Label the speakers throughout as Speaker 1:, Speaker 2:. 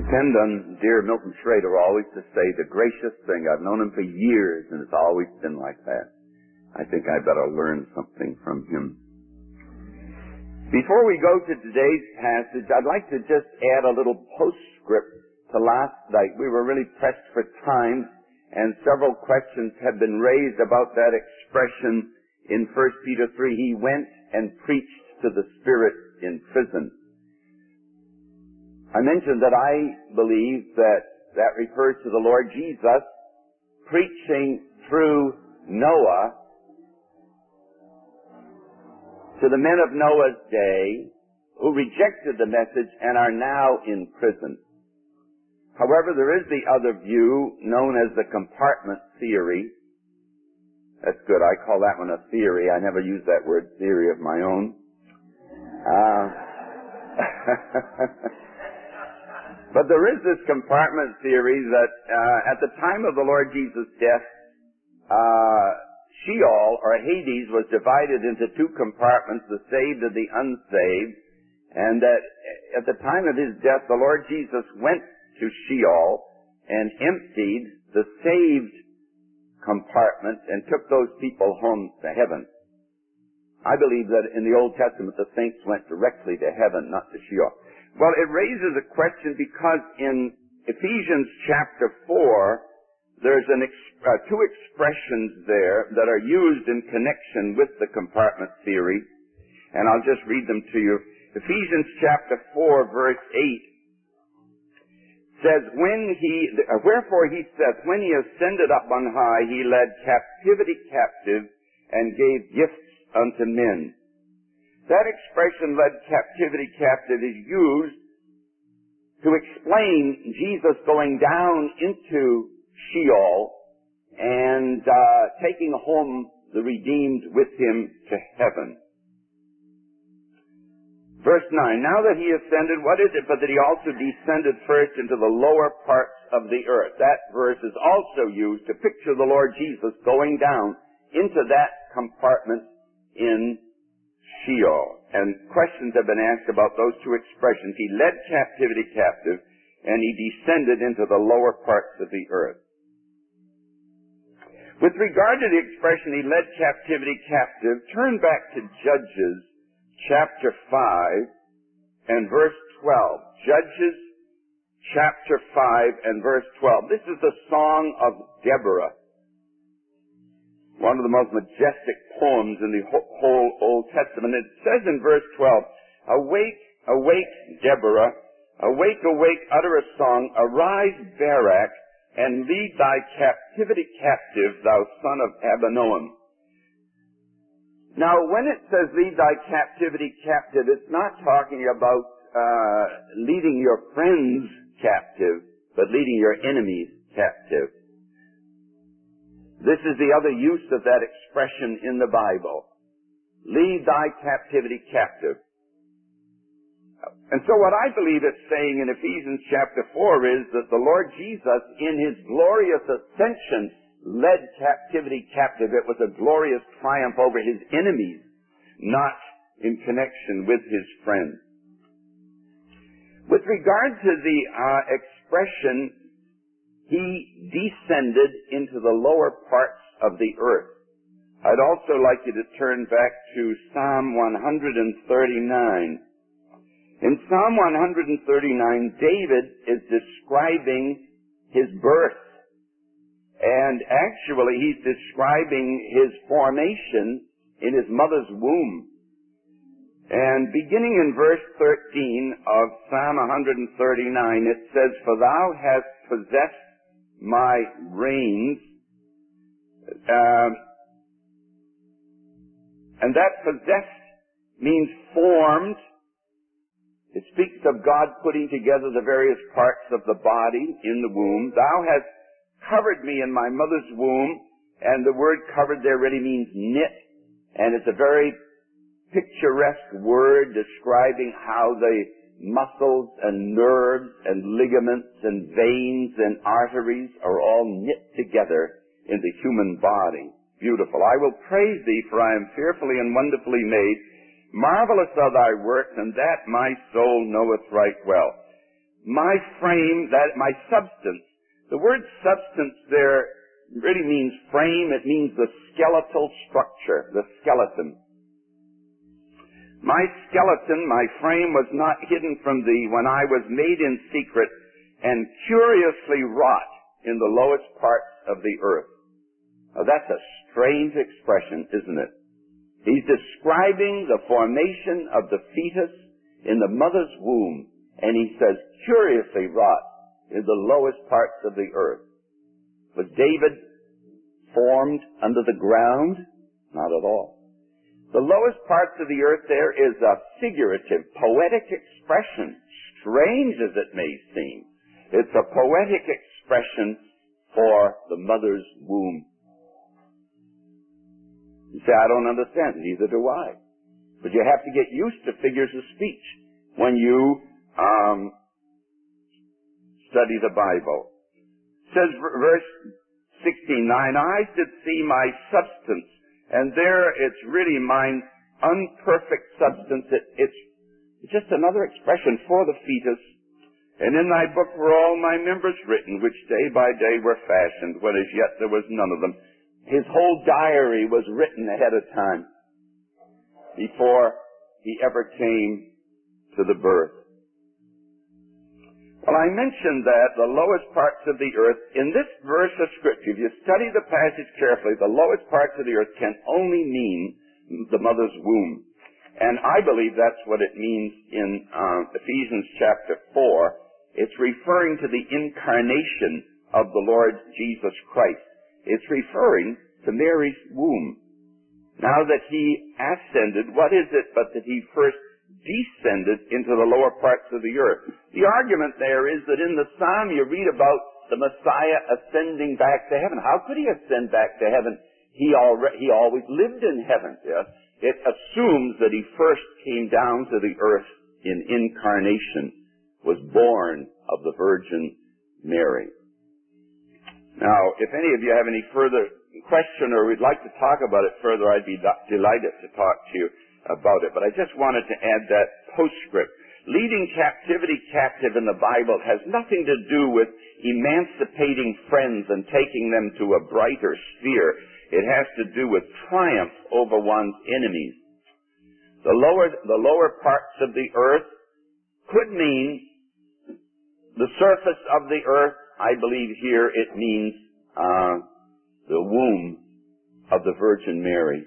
Speaker 1: depend on dear Milton Schrader always to say the gracious thing. I've known him for years, and it's always been like that. I think I better learn something from him. Before we go to today's passage, I'd like to just add a little postscript to last night. We were really pressed for time, and several questions have been raised about that expression in 1 Peter 3. He went and preached to the spirit in prison. I mentioned that I believe that refers to the Lord Jesus preaching through Noah to the men of Noah's day who rejected the message and are now in prison. However, there is the other view known as the compartment theory. That's good. I call that one a theory. I never use that word theory of my own. But there is this compartment theory that at the time of the Lord Jesus' death, Sheol, or Hades, was divided into two compartments, the saved and the unsaved, and that at the time of his death, the Lord Jesus went to Sheol and emptied the saved compartment and took those people home to heaven. I believe that in the Old Testament, the saints went directly to heaven, not to Sheol. Well, it raises a question because in Ephesians chapter 4, there's two expressions there that are used in connection with the compartment theory, and I'll just read them to you. Ephesians chapter 4, verse 8 says, wherefore he saith, when he ascended up on high, he led captivity captive and gave gifts unto men. That expression, led captivity captive, is used to explain Jesus going down into Sheol and taking home the redeemed with him to heaven. Verse 9, now that he ascended, what is it but that he also descended first into the lower parts of the earth? That verse is also used to picture the Lord Jesus going down into that compartment in Sheol. And questions have been asked about those two expressions. He led captivity captive, and he descended into the lower parts of the earth. With regard to the expression, he led captivity captive, turn back to Judges chapter 5 and verse 12. Judges chapter 5 and verse 12. This is the Song of Deborah, one of the most majestic poems in the whole Old Testament. It says in verse 12, awake, awake, Deborah, awake, awake, utter a song, arise, Barak, and lead thy captivity captive, thou son of Abinoam. Now, when it says lead thy captivity captive, it's not talking about leading your friends captive, but leading your enemies captive. This is the other use of that expression in the Bible. Lead thy captivity captive. And so what I believe it's saying in Ephesians chapter 4 is that the Lord Jesus, in his glorious ascension, led captivity captive. It was a glorious triumph over his enemies, not in connection with his friends. With regard to the expression, he descended into the lower parts of the earth, I'd also like you to turn back to Psalm 139. In Psalm 139, David is describing his birth. And actually, he's describing his formation in his mother's womb. And beginning in verse 13 of Psalm 139, it says, for thou hast possessed my reins. And that possessed means formed. It speaks of God putting together the various parts of the body in the womb. Thou hast covered me in my mother's womb, and the word covered there really means knit, and it's a very picturesque word describing how the muscles and nerves and ligaments and veins and arteries are all knit together in the human body. Beautiful. I will praise thee, for I am fearfully and wonderfully made. Marvelous are thy works, and that my soul knoweth right well. my frame, that my substance. The word substance there really means frame. It means the skeletal structure, the skeleton. My skeleton, my frame was not hidden from thee when I was made in secret and curiously wrought in the lowest parts of the earth. Now that's a strange expression, isn't it? He's describing the formation of the fetus in the mother's womb, and he says, curiously wrought in the lowest parts of the earth. Was David formed under the ground? Not at all. The lowest parts of the earth there is a figurative, poetic expression, strange as it may seem. It's a poetic expression for the mother's womb. You say, I don't understand. Neither do I. But you have to get used to figures of speech when you study the Bible. It says, verse 16, thine eyes did see my substance. And there it's really mine unperfect substance. It's just another expression for the fetus. And in thy book were all my members written, which day by day were fashioned, when as yet there was none of them. His whole diary was written ahead of time before he ever came to the birth. Well, I mentioned that the lowest parts of the earth, in this verse of Scripture, if you study the passage carefully, the lowest parts of the earth can only mean the mother's womb. And I believe that's what it means in Ephesians chapter 4. It's referring to the incarnation of the Lord Jesus Christ. It's referring to Mary's womb. Now that he ascended, what is it but that he first descended into the lower parts of the earth? The argument there is that in the Psalm you read about the Messiah ascending back to heaven. How could he ascend back to heaven? He always lived in heaven. Yes? It assumes that he first came down to the earth in incarnation, was born of the Virgin Mary. Now, if any of you have any further question or would like to talk about it further, I'd be delighted to talk to you about it. But I just wanted to add that postscript. Leading captivity captive in the Bible has nothing to do with emancipating friends and taking them to a brighter sphere. It has to do with triumph over one's enemies. The lower parts of the earth could mean the surface of the earth. I believe here it means the womb of the Virgin Mary.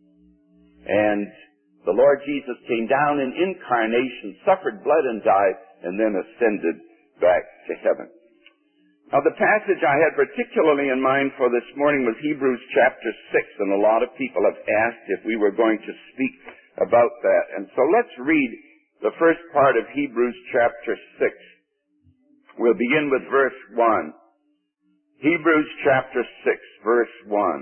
Speaker 1: And the Lord Jesus came down in incarnation, suffered, bled, and died, and then ascended back to heaven. Now, the passage I had particularly in mind for this morning was Hebrews chapter 6, and a lot of people have asked if we were going to speak about that. And so let's read the first part of Hebrews chapter 6. We'll begin with verse 1. Hebrews chapter 6, verse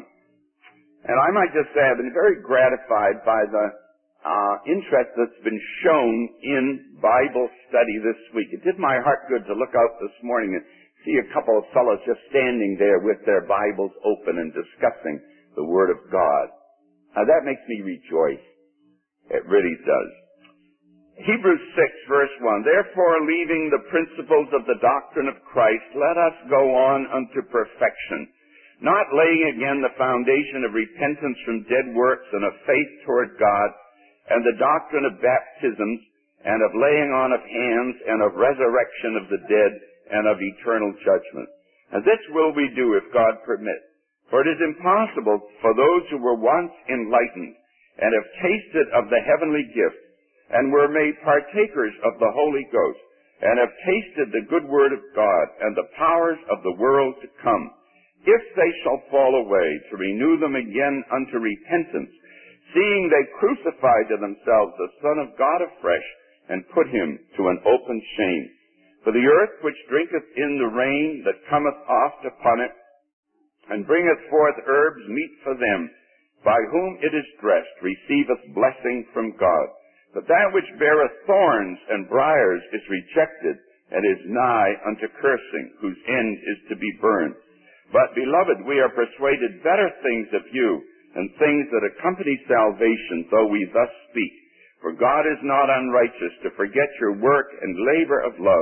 Speaker 1: 1. And I might just say I've been very gratified by the interest that's been shown in Bible study this week. It did my heart good to look out this morning and see a couple of fellows just standing there with their Bibles open and discussing the Word of God. Now that makes me rejoice. It really does. Hebrews 6, verse 1. Therefore, leaving the principles of the doctrine of Christ, let us go on unto perfection, not laying again the foundation of repentance from dead works and of faith toward God, and the doctrine of baptisms, and of laying on of hands, and of resurrection of the dead, and of eternal judgment. And this will we do if God permit. For it is impossible for those who were once enlightened, and have tasted of the heavenly gift, and were made partakers of the Holy Ghost, and have tasted the good word of God, and the powers of the world to come, if they shall fall away, to renew them again unto repentance, seeing they crucify to themselves the Son of God afresh, and put him to an open shame. For the earth which drinketh in the rain that cometh oft upon it, and bringeth forth herbs meet for them, by whom it is dressed, receiveth blessing from God. But that which beareth thorns and briars is rejected, and is nigh unto cursing, whose end is to be burned. But, beloved, we are persuaded better things of you, and things that accompany salvation, though we thus speak. For God is not unrighteous to forget your work and labor of love,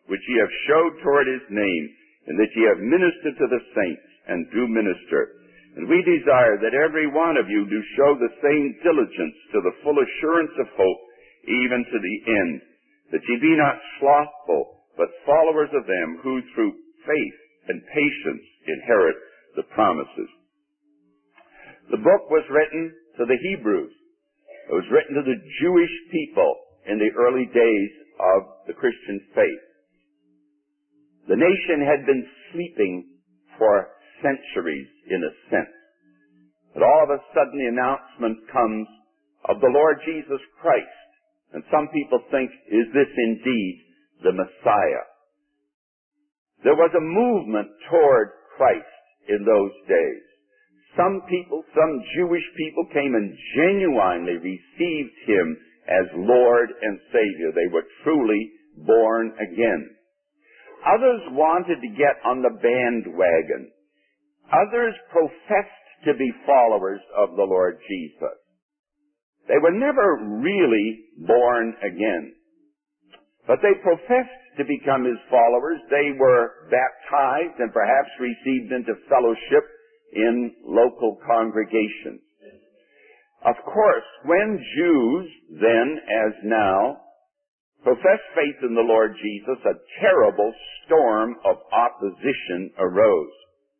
Speaker 1: which ye have showed toward his name, and that ye have ministered to the saints, and do minister. And we desire that every one of you do show the same diligence to the full assurance of hope, even to the end, that ye be not slothful, but followers of them who through faith and patience inherit the promises. The book was written to the Hebrews. It was written to the Jewish people in the early days of the Christian faith. The nation had been sleeping for centuries, in a sense. But all of a sudden the announcement comes of the Lord Jesus Christ. And some people think, is this indeed the Messiah? There was a movement toward Christ in those days. Some people, some Jewish people came and genuinely received him as Lord and Savior. They were truly born again. Others wanted to get on the bandwagon. Others professed to be followers of the Lord Jesus. They were never really born again. But they professed to become his followers. They were baptized and perhaps received into fellowship in local congregations. Of course, when Jews, then as now, professed faith in the Lord Jesus, a terrible storm of opposition arose.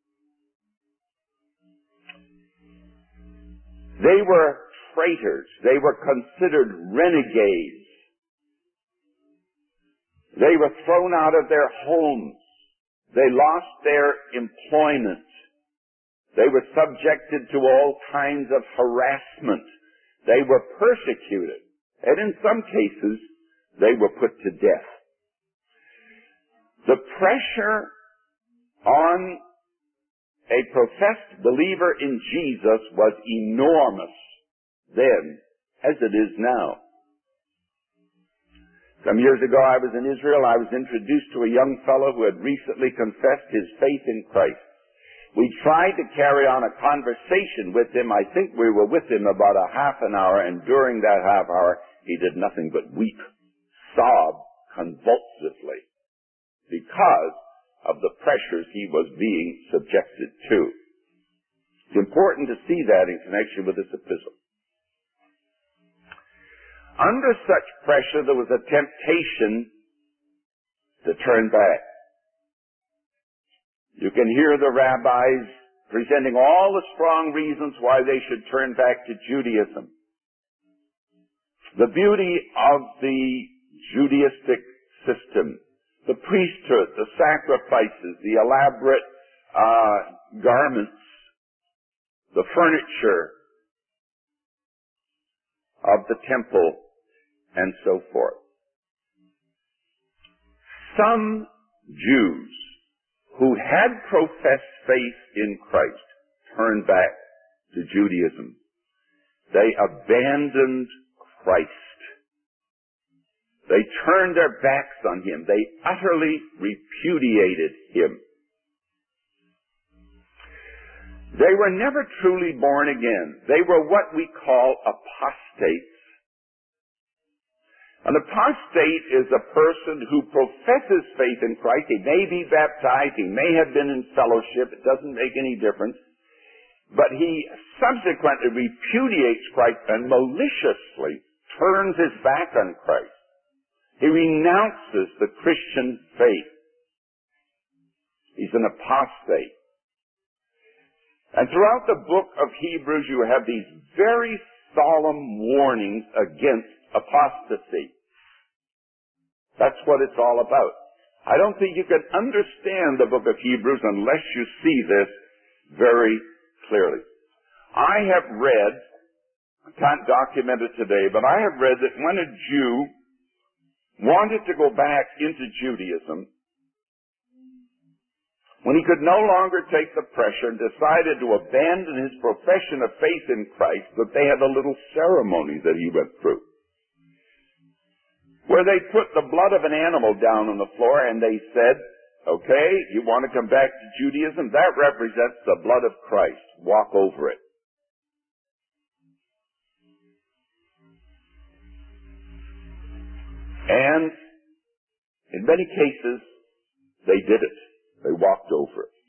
Speaker 1: They were traitors. They were considered renegades. They were thrown out of their homes. They lost their employment. They were subjected to all kinds of harassment. They were persecuted. And in some cases, they were put to death. The pressure on a professed believer in Jesus was enormous then, as it is now. Some years ago I was in Israel. I was introduced to a young fellow who had recently confessed his faith in Christ. We tried to carry on a conversation with him. I think we were with him about a half an hour, and during that half hour he did nothing but weep, sob convulsively because of the pressures he was being subjected to. It's important to see that in connection with this epistle. Under such pressure, there was a temptation to turn back. You can hear the rabbis presenting all the strong reasons why they should turn back to Judaism. The beauty of the Judaistic system, the priesthood, the sacrifices, the elaborate garments, the furniture of the temple, and so forth. Some Jews who had professed faith in Christ turned back to Judaism. They abandoned Christ. They turned their backs on him. They utterly repudiated him. They were never truly born again. They were what we call apostates. An apostate is a person who professes faith in Christ. He may be baptized. He may have been in fellowship. It doesn't make any difference. But he subsequently repudiates Christ and maliciously turns his back on Christ. He renounces the Christian faith. He's an apostate. And throughout the book of Hebrews, you have these very solemn warnings against apostasy. That's what it's all about. I don't think you can understand the book of Hebrews unless you see this very clearly. I have read, I can't document it today, but I have read that when a Jew wanted to go back into Judaism, when he could no longer take the pressure and decided to abandon his profession of faith in Christ, that they had a little ceremony that he went through, where they put the blood of an animal down on the floor and they said, okay, you want to come back to Judaism? That represents the blood of Christ. Walk over it. And In many cases, they did it. They walked over it.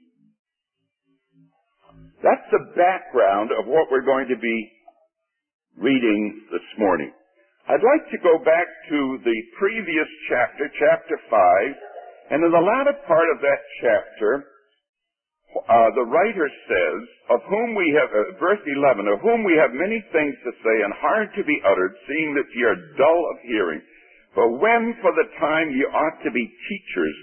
Speaker 1: That's the background of what we're going to be reading this morning. I'd like to go back to the previous chapter, chapter 5, and in the latter part of that chapter, the writer says, verse 11, of whom we have many things to say and hard to be uttered, seeing that ye are dull of hearing. But when for the time ye ought to be teachers,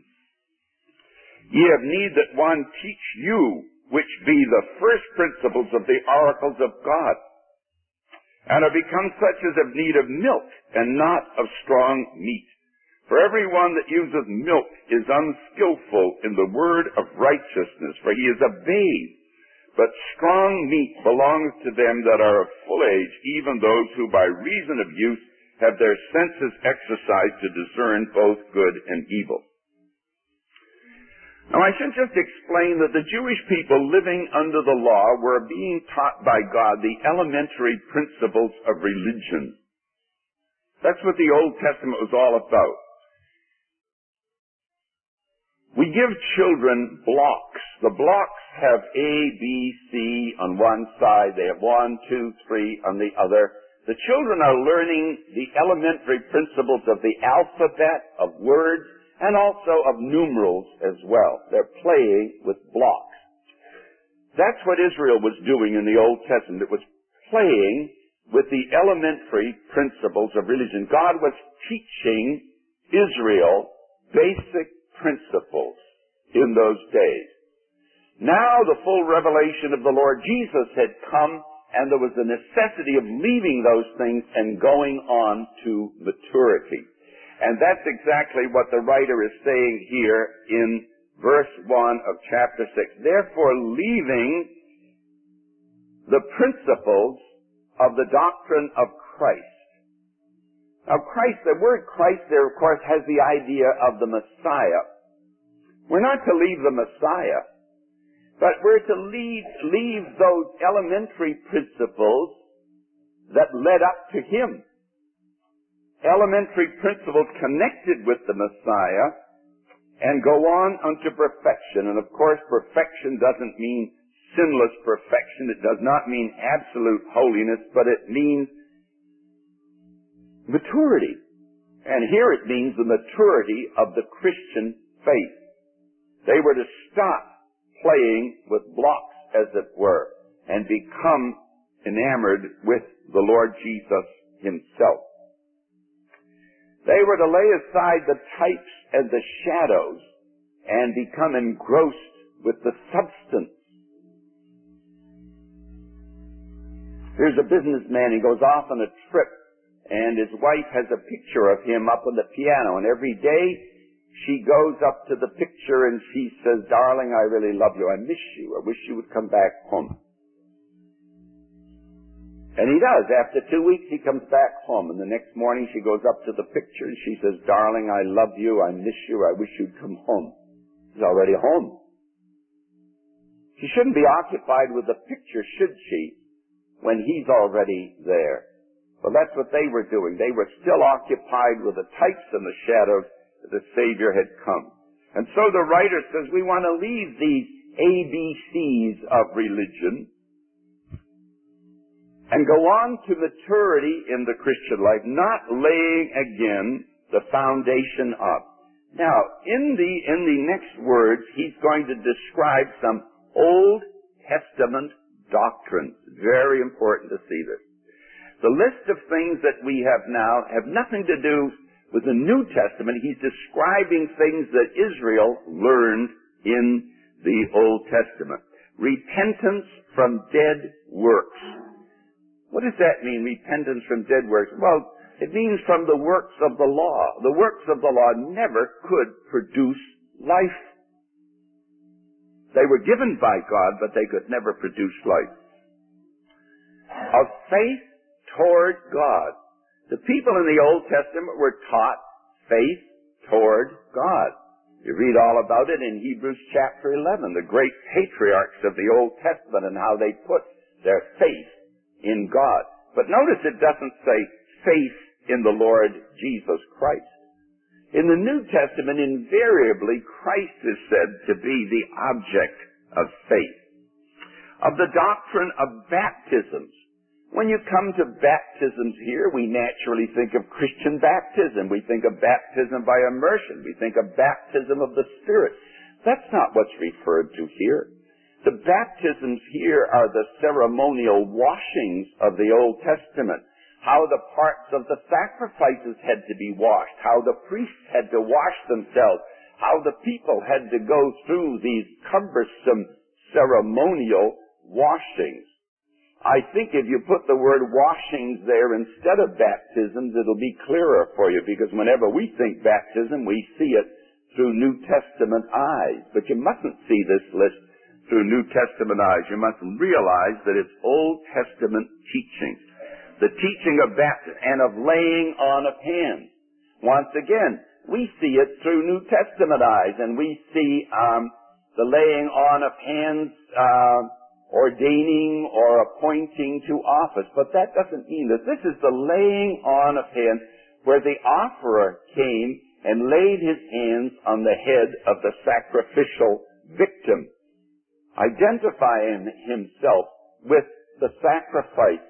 Speaker 1: ye have need that one teach you, which be the first principles of the oracles of God, and are become such as have need of milk, and not of strong meat. For every one that useth milk is unskillful in the word of righteousness, for he is a babe. But strong meat belongs to them that are of full age, even those who by reason of use have their senses exercised to discern both good and evil. Now I should just explain that the Jewish people living under the law were being taught by God the elementary principles of religion. That's what the Old Testament was all about. We give children blocks. The blocks have A, B, C on one side. They have 1, 2, 3 on the other. The children are learning the elementary principles of the alphabet, of words, and also of numerals as well. They're playing with blocks. That's what Israel was doing in the Old Testament. It was playing with the elementary principles of religion. God was teaching Israel basic principles in those days. Now the full revelation of the Lord Jesus had come, and there was a necessity of leaving those things and going on to maturity. And that's exactly what the writer is saying here in verse 1 of chapter 6. Therefore, leaving the principles of the doctrine of Christ. Now Christ, the word Christ there, of course, has the idea of the Messiah. We're not to leave the Messiah, but we're to leave those elementary principles that led up to Him. Elementary principles connected with the Messiah and go on unto perfection. And of course, perfection doesn't mean sinless perfection. It does not mean absolute holiness, but it means maturity. And here it means the maturity of the Christian faith. They were to stop playing with blocks, as it were, and become enamored with the Lord Jesus Himself. They were to lay aside the types and the shadows and become engrossed with the substance. Here's a businessman, he goes off on a trip, and his wife has a picture of him up on the piano, and every day she goes up to the picture and she says, "Darling, I really love you. I miss you. I wish you would come back home." And he does. After 2 weeks, he comes back home, and the next morning she goes up to the picture and she says, "Darling, I love you. I miss you. I wish you'd come home." He's already home. She shouldn't be occupied with the picture, should she, when he's already there? Well, that's what they were doing. They were still occupied with the types and the shadows that the Savior had come. And so the writer says we want to leave these ABCs of religion and go on to maturity in the Christian life, not laying again the foundation up. Now, in the next words, he's going to describe some Old Testament doctrines. Very important to see this. The list of things that we have now have nothing to do with the New Testament. He's describing things that Israel learned in the Old Testament. Repentance from dead works. What does that mean, repentance from dead works? Well, it means from the works of the law. The works of the law never could produce life. They were given by God, but they could never produce life. Of faith toward God. The people in the Old Testament were taught faith toward God. You read all about it in Hebrews chapter 11, the great patriarchs of the Old Testament and how they put their faith in God. But notice it doesn't say faith in the Lord Jesus Christ. In the New Testament, invariably, Christ is said to be the object of faith. Of the doctrine of baptisms, when you come to baptisms here, we naturally think of Christian baptism. We think of baptism by immersion. We think of baptism of the Spirit. That's not what's referred to here. The baptisms here are the ceremonial washings of the Old Testament. How the parts of the sacrifices had to be washed. How the priests had to wash themselves. How the people had to go through these cumbersome ceremonial washings. I think if you put the word washings there instead of baptisms, it'll be clearer for you, because whenever we think baptism, we see it through New Testament eyes. But you mustn't see this list through New Testament eyes. You must realize that it's Old Testament teaching. The teaching of baptism and of laying on of hands. Once again, we see it through New Testament eyes, and we see the laying on of hands, ordaining or appointing to office. But that doesn't mean that this is the laying on of hands where the offerer came and laid his hands on the head of the sacrificial victim, identifying himself with the sacrifice.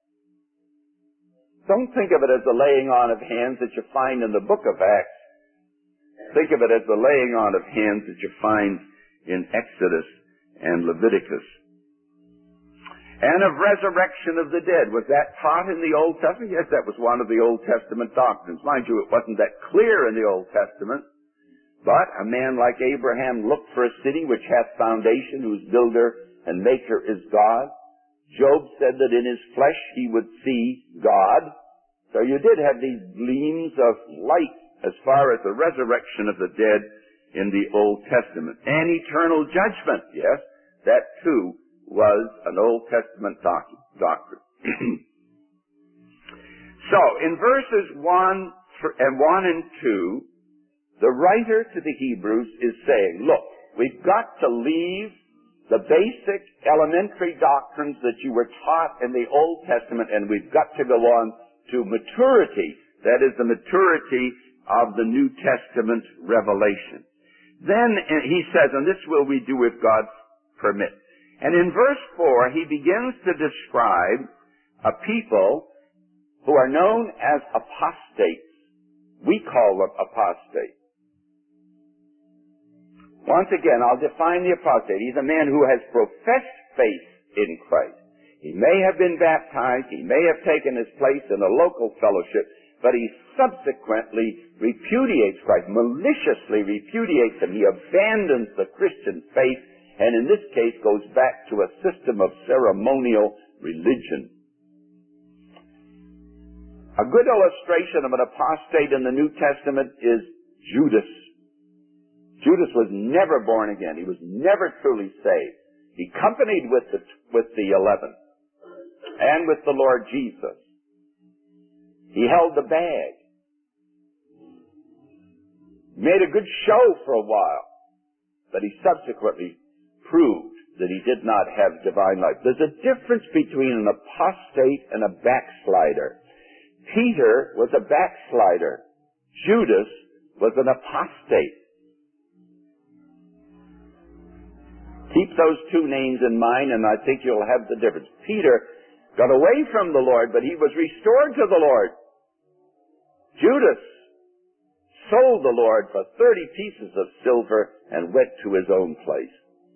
Speaker 1: Don't think of it as the laying on of hands that you find in the book of Acts. Think of it as the laying on of hands that you find in Exodus and Leviticus. And of resurrection of the dead. Was that taught in the Old Testament? Yes, that was one of the Old Testament doctrines. Mind you, it wasn't that clear in the Old Testament. But a man like Abraham looked for a city which hath foundation, whose builder and maker is God. Job said that in his flesh he would see God. So you did have these gleams of light as far as the resurrection of the dead in the Old Testament. And eternal judgment, yes, that too was an Old Testament doctrine. So, in verses 1 and 2, the writer to the Hebrews is saying, look, we've got to leave the basic elementary doctrines that you were taught in the Old Testament, and we've got to go on to maturity. That is the maturity of the New Testament revelation. Then he says, and this will we do if God permits. And in verse 4, he begins to describe a people who are known as apostates. We call them apostates. Once again, I'll define the apostate. He's a man who has professed faith in Christ. He may have been baptized, he may have taken his place in a local fellowship, but he subsequently repudiates Christ, maliciously repudiates him. He abandons the Christian faith, and in this case goes back to a system of ceremonial religion. A good illustration of an apostate in the New Testament is Judas. Judas was never born again. He was never truly saved. He companied with the 11 and with the Lord Jesus. He held the bag. Made a good show for a while, but he subsequently proved that he did not have divine life. There's a difference between an apostate and a backslider. Peter was a backslider. Judas was an apostate. Keep those two names in mind, and I think you'll have the difference. Peter got away from the Lord, but he was restored to the Lord. Judas sold the Lord for 30 pieces of silver and went to his own place.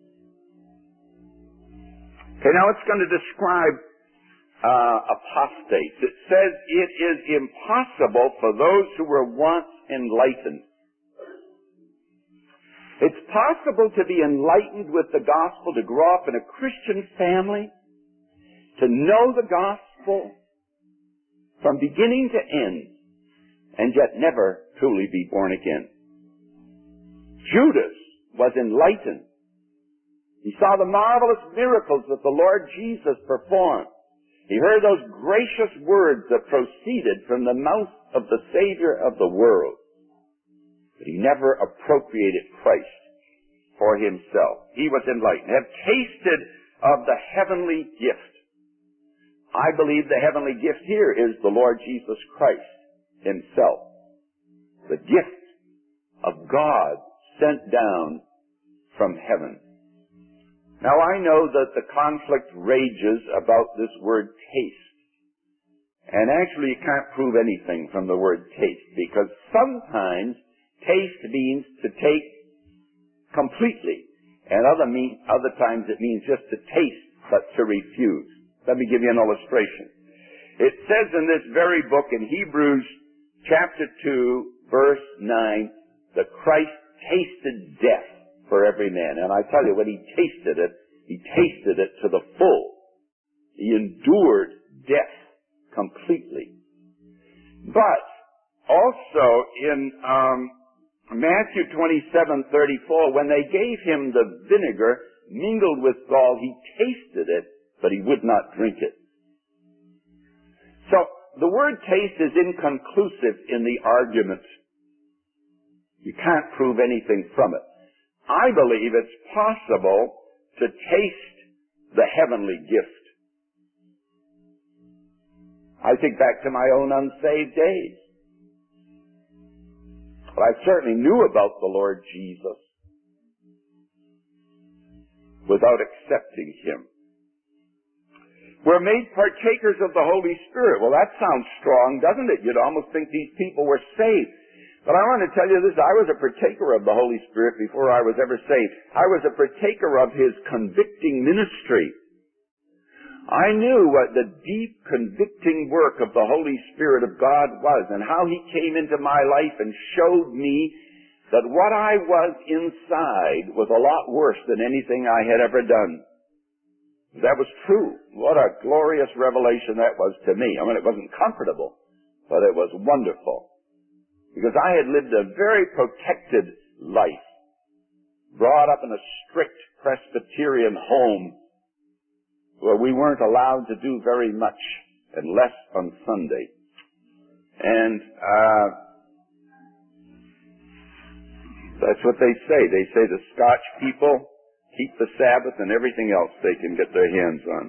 Speaker 1: Okay, now it's going to describe apostates. It says it is impossible for those who were once enlightened. It's possible to be enlightened with the gospel, to grow up in a Christian family, to know the gospel from beginning to end, and yet never truly be born again. Judas was enlightened. He saw the marvelous miracles that the Lord Jesus performed. He heard those gracious words that proceeded from the mouth of the Savior of the world. But he never appropriated Christ for himself. He was enlightened, have tasted of the heavenly gift. I believe the heavenly gift here is the Lord Jesus Christ himself. The gift of God sent down from heaven. Now I know that the conflict rages about this word taste. And actually you can't prove anything from the word taste, because sometimes taste means to take completely, and other times it means just to taste but to refuse. Let me give you an illustration. It says in this very book in Hebrews chapter 2 verse 9 that Christ tasted death for every man. And I tell you, when he tasted it to the full. He endured death completely. But also in Matthew 27:34, when they gave him the vinegar mingled with gall, he tasted it, but he would not drink it. So the word taste is inconclusive in the argument. You can't prove anything from it. I believe it's possible to taste the heavenly gift. I think back to my own unsaved days. But I certainly knew about the Lord Jesus without accepting him. We're made partakers of the Holy Spirit. Well, that sounds strong, doesn't it? You'd almost think these people were saved. But I want to tell you this, I was a partaker of the Holy Spirit before I was ever saved. I was a partaker of his convicting ministry. I knew what the deep convicting work of the Holy Spirit of God was, and how he came into my life and showed me that what I was inside was a lot worse than anything I had ever done. That was true. What a glorious revelation that was to me. I mean, it wasn't comfortable, but it was wonderful. Because I had lived a very protected life, brought up in a strict Presbyterian home where we weren't allowed to do very much, unless on Sunday. And that's what they say. They say the Scotch people keep the Sabbath and everything else they can get their hands on.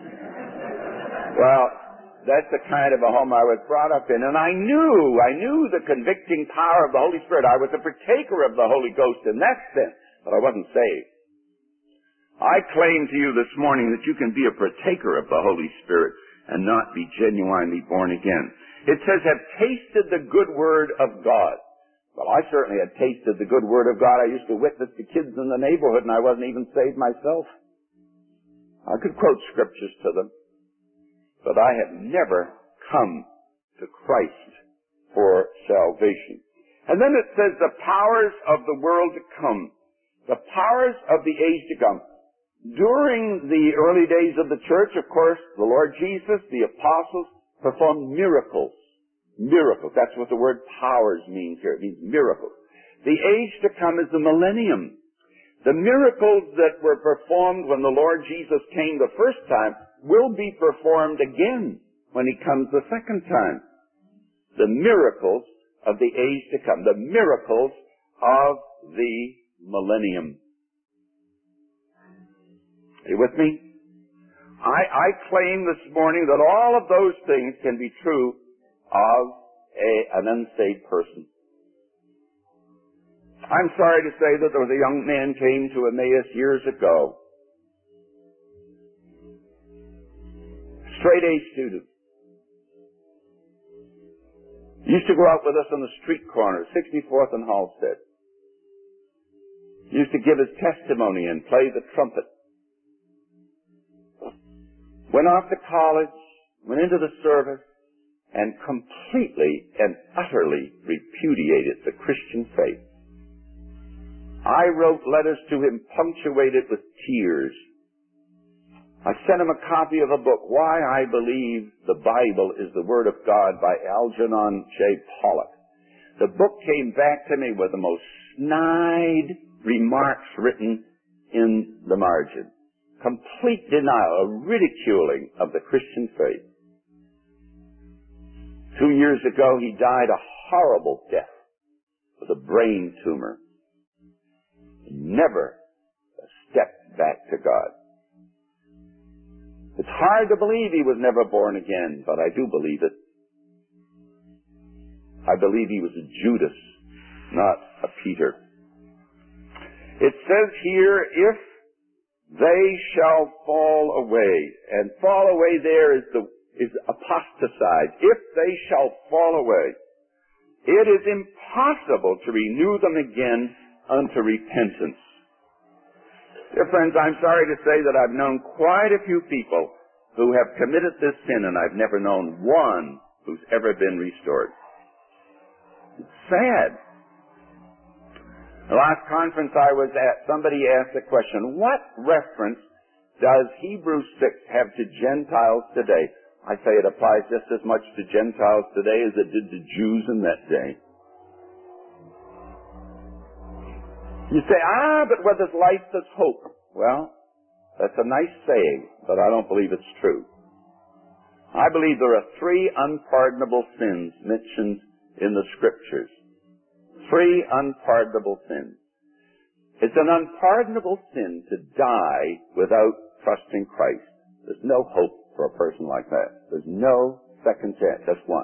Speaker 1: Well, that's the kind of a home I was brought up in. And I knew the convicting power of the Holy Spirit. I was a partaker of the Holy Ghost in that sense, but I wasn't saved. I claim to you this morning that you can be a partaker of the Holy Spirit and not be genuinely born again. It says, have tasted the good word of God. Well, I certainly had tasted the good word of God. I used to witness to kids in the neighborhood, and I wasn't even saved myself. I could quote scriptures to them. But I have never come to Christ for salvation. And then it says the powers of the world to come. The powers of the age to come. During the early days of the church, of course, the Lord Jesus, the apostles, performed miracles. Miracles. That's what the word powers means here. It means miracles. The age to come is the millennium. The miracles that were performed when the Lord Jesus came the first time will be performed again when he comes the second time. The miracles of the age to come. The miracles of the millennium. Are you with me? I claim this morning that all of those things can be true of an unsaved person. I'm sorry to say that there was a young man came to Emmaus years ago. Straight A student. He used to go out with us on the street corner, 64th and Halstead. He used to give his testimony and play the trumpet. Went off to college, went into the service, and completely and utterly repudiated the Christian faith. I wrote letters to him punctuated with tears. I sent him a copy of a book, Why I Believe the Bible is the Word of God by Algernon J. Pollock. The book came back to me with the most snide remarks written in the margin. Complete denial, a ridiculing of the Christian faith. 2 years ago, he died a horrible death with a brain tumor. He never stepped back to God. It's hard to believe he was never born again, but I do believe it. I believe he was a Judas not a Peter. It says here, if they shall fall away, and fall away there is apostatize. If they shall fall away, it is impossible to renew them again unto repentance. Dear friends, I'm sorry to say that I've known quite a few people who have committed this sin, and I've never known one who's ever been restored. It's sad. The last conference I was at, somebody asked the question, what reference does Hebrews 6 have to Gentiles today? I say it applies just as much to Gentiles today as it did to Jews in that day. You say, but where there's life, there's hope. Well, that's a nice saying, but I don't believe it's true. I believe there are 3 unpardonable sins mentioned in the Scriptures. 3 unpardonable sins. It's an unpardonable sin to die without trusting Christ. There's no hope for a person like that. There's no second chance. That's one.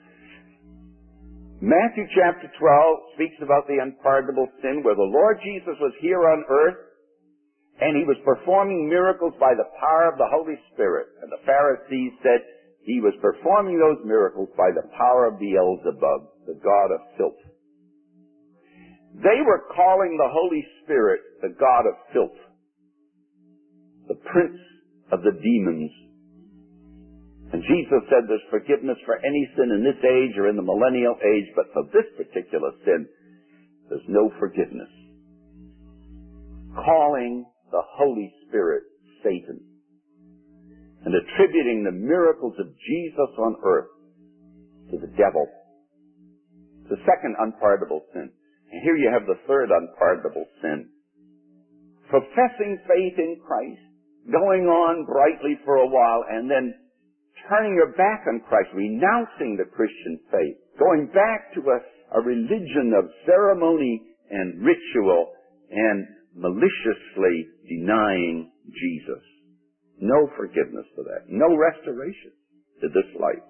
Speaker 1: Matthew chapter 12 speaks about the unpardonable sin where the Lord Jesus was here on earth and he was performing miracles by the power of the Holy Spirit. And the Pharisees said he was performing those miracles by the power of Beelzebub, the god of filth. They were calling the Holy Spirit the god of filth, the prince of the demons. And Jesus said there's forgiveness for any sin in this age or in the millennial age, but for this particular sin, there's no forgiveness. Calling the Holy Spirit Satan and attributing the miracles of Jesus on earth to the devil. The second unpardonable sin. And here you have the third unpardonable sin. Professing faith in Christ, going on brightly for a while, and then turning your back on Christ, renouncing the Christian faith, going back to a religion of ceremony and ritual, and maliciously denying Jesus. No forgiveness for that. No restoration to this life.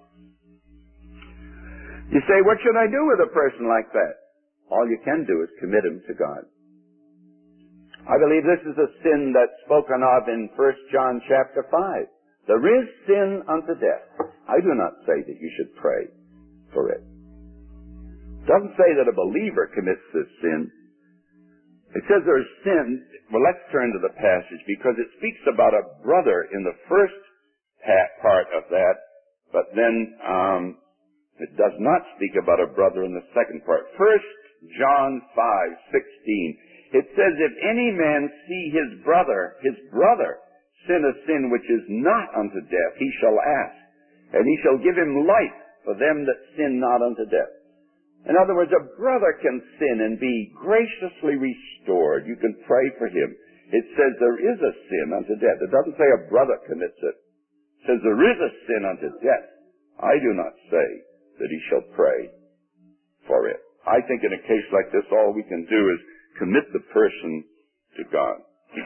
Speaker 1: You say, what should I do with a person like that? All you can do is commit him to God. I believe this is a sin that's spoken of in 1 John chapter 5. There is sin unto death. I do not say that you should pray for it. It doesn't say that a believer commits this sin. It says there is sin. Well, let's turn to the passage because it speaks about a brother in the first part of that, but then it does not speak about a brother in the second part. 1 John 5:16. It says, if any man see his brother sin a sin which is not unto death, he shall ask, and he shall give him life for them that sin not unto death. In other words, a brother can sin and be graciously restored. You can pray for him. It says there is a sin unto death. It doesn't say a brother commits it. It says there is a sin unto death. I do not say that he shall pray for it. I think in a case like this, all we can do is commit the person to God.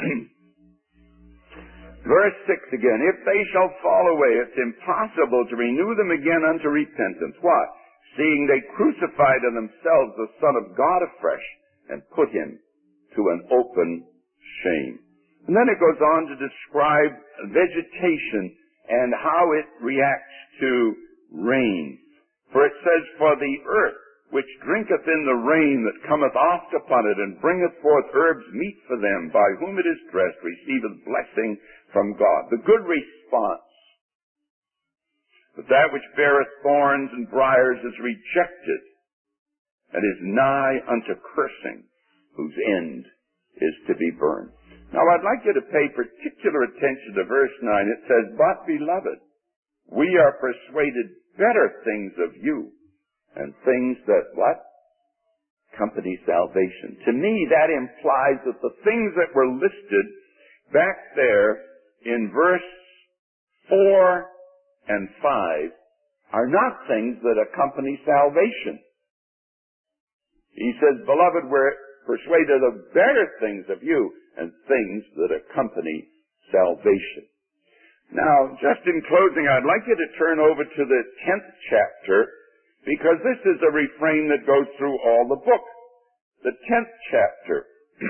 Speaker 1: Verse 6 again, if they shall fall away, it's impossible to renew them again unto repentance. Why? Seeing they crucified to themselves the Son of God afresh and put him to an open shame. And then it goes on to describe vegetation and how it reacts to rain. For it says, for the earth which drinketh in the rain that cometh oft upon it, and bringeth forth herbs meet for them, by whom it is dressed, receiveth blessing from God. The good response. But that which beareth thorns and briars is rejected, and is nigh unto cursing, whose end is to be burned. Now I'd like you to pay particular attention to verse 9. It says, but beloved, we are persuaded better things of you, and things that, what? Accompany salvation. To me, that implies that the things that were listed back there in verse 4 and 5 are not things that accompany salvation. He says, beloved, we're persuaded of better things of you, and things that accompany salvation. Now, just in closing, I'd like you to turn over to the 10th chapter, because this is a refrain that goes through all the book. the 10th chapter.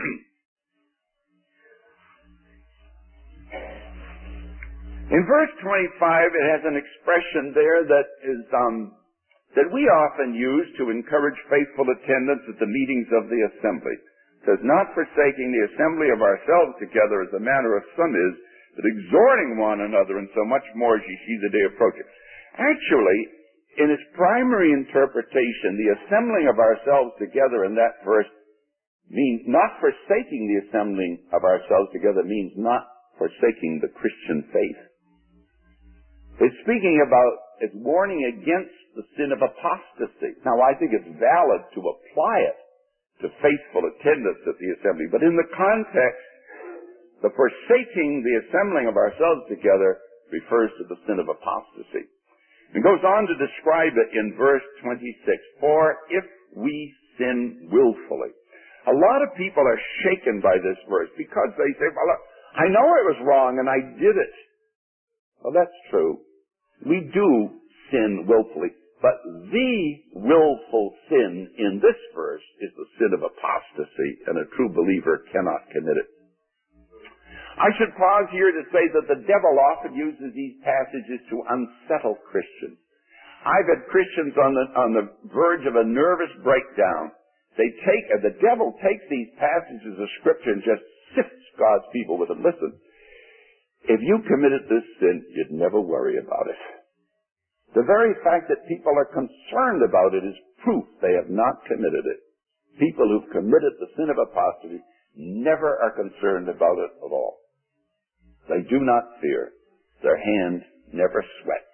Speaker 1: In verse 25, it has an expression there that is that we often use to encourage faithful attendance at the meetings of the assembly. It says, not forsaking the assembly of ourselves together as the manner of some is, but exhorting one another, and so much more as ye see the day approaching. Actually, in its primary interpretation, the assembling of ourselves together in that verse means not forsaking the assembling of ourselves together, means not forsaking the Christian faith. It's speaking about, it's warning against the sin of apostasy. Now, I think it's valid to apply it to faithful attendance at the assembly, but in the context, the forsaking the assembling of ourselves together refers to the sin of apostasy. It goes on to describe it in verse 26. For if we sin willfully. A lot of people are shaken by this verse because they say, well, I know it was wrong and I did it. Well, that's true. We do sin willfully. But the willful sin in this verse is the sin of apostasy, and a true believer cannot commit it. I should pause here to say that the devil often uses these passages to unsettle Christians. I've had Christians on the verge of a nervous breakdown. The devil takes these passages of Scripture and just sifts God's people with them. Listen, if you committed this sin, you'd never worry about it. The very fact that people are concerned about it is proof they have not committed it. People who've committed the sin of apostasy never are concerned about it at all. They do not fear. Their hand never sweats.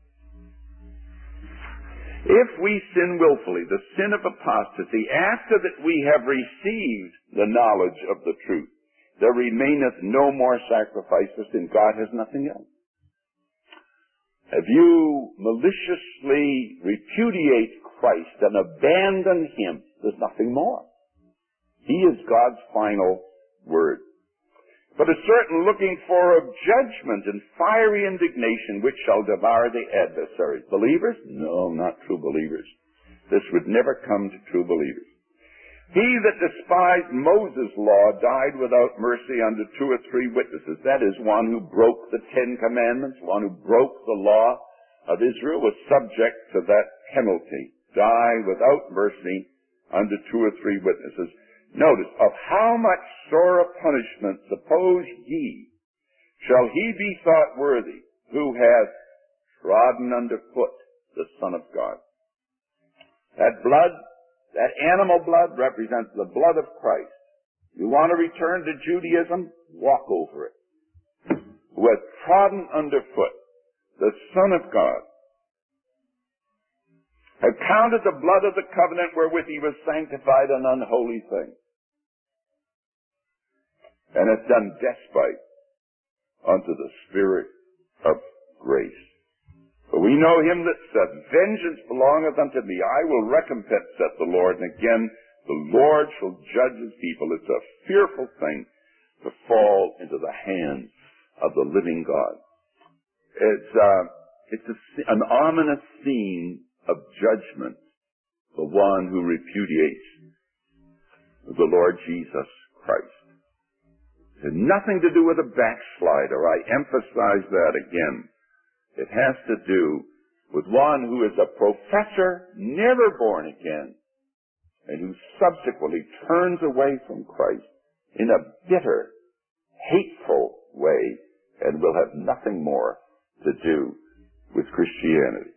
Speaker 1: If we sin willfully, the sin of apostasy, after that we have received the knowledge of the truth, there remaineth no more sacrifice for sin. God has nothing else. If you maliciously repudiate Christ and abandon Him, there's nothing more. He is God's final word. But a certain looking for of judgment and fiery indignation which shall devour the adversaries. Believers? No, not true believers. This would never come to true believers. He that despised Moses' law died without mercy under 2 or 3 witnesses. That is, one who broke the 10 commandments, one who broke the law of Israel was subject to that penalty. Die without mercy under 2 or 3 witnesses. Notice, of how much sore punishment suppose ye shall he be thought worthy who hath trodden under foot the Son of God? That blood, that animal blood, represents the blood of Christ. You want to return to Judaism? Walk over it. Who hath trodden underfoot the Son of God, have counted the blood of the covenant wherewith he was sanctified an unholy thing, and hath done despite unto the Spirit of grace. For we know him that said, vengeance belongeth unto me, I will recompense, saith the Lord. And again, the Lord shall judge his people. It's a fearful thing to fall into the hands of the living God. It's an ominous scene of judgment, the one who repudiates the Lord Jesus Christ. It has nothing to do with a backslider. I emphasize that again. It has to do with one who is a professor, never born again, and who subsequently turns away from Christ in a bitter, hateful way and will have nothing more to do with Christianity.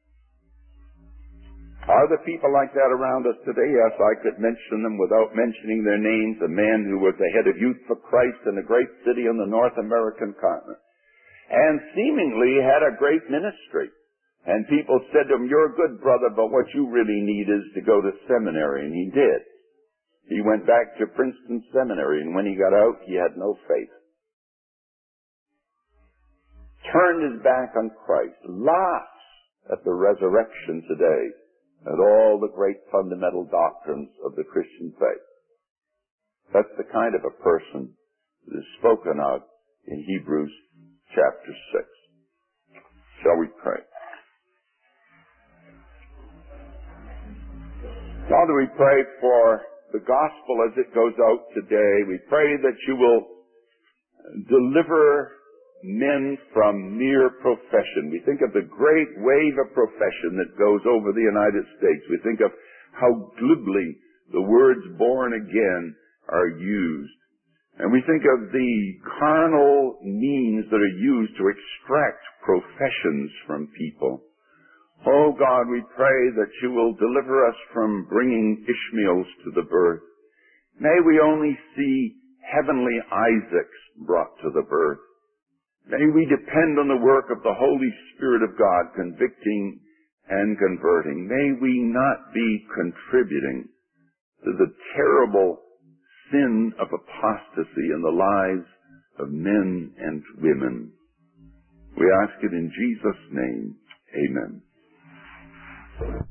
Speaker 1: Are there people like that around us today? Yes, I could mention them without mentioning their names. A man who was the head of Youth for Christ in a great city on the North American continent, and seemingly had a great ministry. And people said to him, you're a good brother, but what you really need is to go to seminary. And he did. He went back to Princeton Seminary, and when he got out, he had no faith. Turned his back on Christ, laughs at the resurrection today, and all the great fundamental doctrines of the Christian faith. That's the kind of a person that is spoken of in Hebrews chapter 6. Shall we pray? Father, we pray for the gospel as it goes out today. We pray that you will deliver men from mere profession. We think of the great wave of profession that goes over the United States. We think of how glibly the words born again are used. And we think of the carnal means that are used to extract professions from people. Oh God, we pray that you will deliver us from bringing Ishmaels to the birth. May we only see heavenly Isaacs brought to the birth. May we depend on the work of the Holy Spirit of God, convicting and converting. May we not be contributing to the terrible sin of apostasy in the lives of men and women. We ask it in Jesus' name. Amen.